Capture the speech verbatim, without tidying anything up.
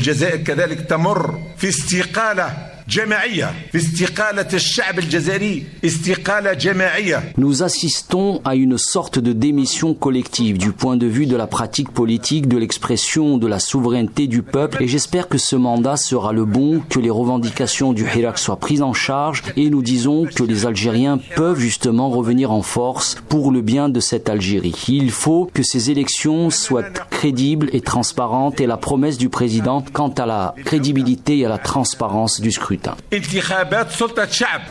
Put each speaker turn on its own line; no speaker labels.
الجزائر كذلك تمر في استقالة جماعية في استقالة الشعب الجزائري استقالة جماعية.
Nous assistons à une sorte de démission collective du point de vue de la pratique politique, de l'expression de la souveraineté du peuple, et j'espère que ce mandat sera le bon, que les revendications du Hirak soient prises en charge, et nous disons que les Algériens peuvent justement revenir en force pour le bien de cette Algérie. Il faut que ces élections soient crédibles et transparentes, et la promesse du président quant à la crédibilité et à la transparence du scrutin.